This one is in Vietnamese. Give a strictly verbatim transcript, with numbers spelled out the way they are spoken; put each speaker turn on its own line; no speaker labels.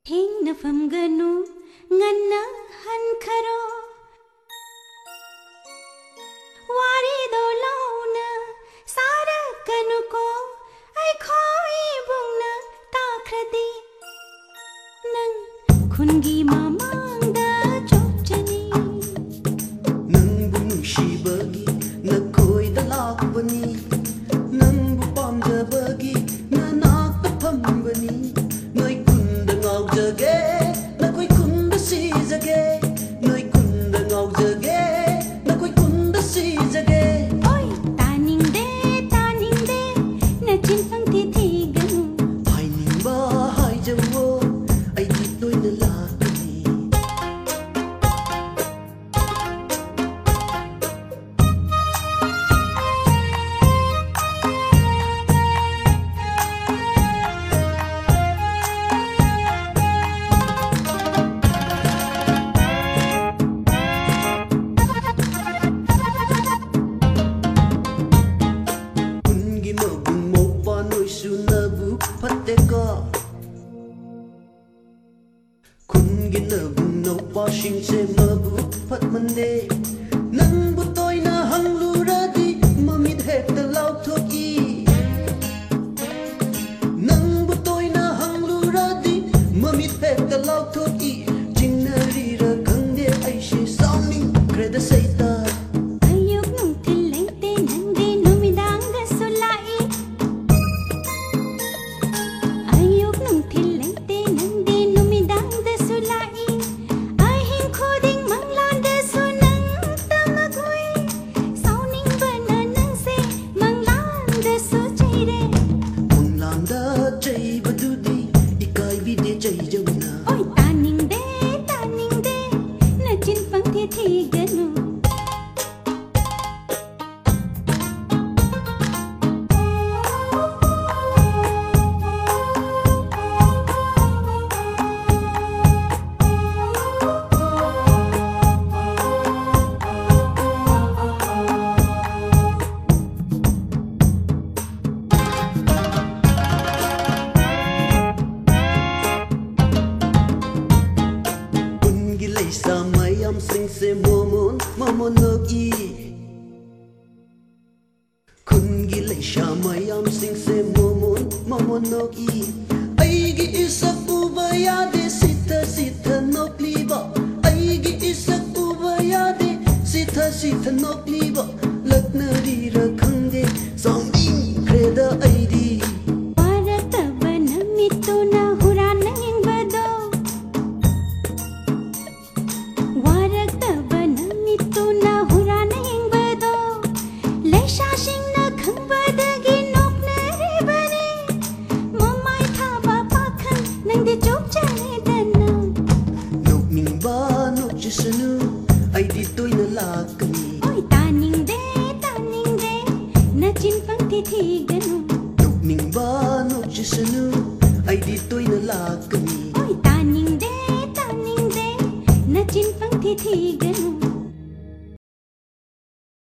Thing na famganu nganna hankharo wari do launa sara kanuko ai khoi bungna takradi nang khungi mamangda chopchani
nang bunu shibagi na koi da lakbani nang bu pamjabagi na nak ta phambani noi kunda ngau jage na koi kunda si jage noi kunda ngau jage na koi kunda si jage
oi taning de taning de na chin phang thi thi ganu
hai ning ba hai jawo ai di toi na la kungi na bung no pa shing se ma bu phat man de nang bu toy na hang lu ra di ma mit het ta lau thoki nang bu toy na hang lu ra di ma mit het ta lau thoki jing na ri ra khang de ai she sounding kre da sai ta
ayuk nung thil leng te nang de numidang da sulai ayuk nung thil leng te nang de numidang da sulai ai hin khoding manglan da sunang tamagoi sounding bana nang se manglan da su chai re
manglan da chai ba du di ikai bi de chai jau na
oi taning de taning de na chin phang thi thi ganu
sa mayam sing se momon momon no gi kun gi le sha mayam sing se momon momon no gi ai gi isak u ba ya de sita sita no kliba ai gi isak u ba ya de sita sita no kliba lakna ri ra khang de song ding kre da ai di
parat banami to na huran nang bado
ai di tôi na lakani
oi taning de taning de na chin phang thi thi ganu
dok ning ba no chisanu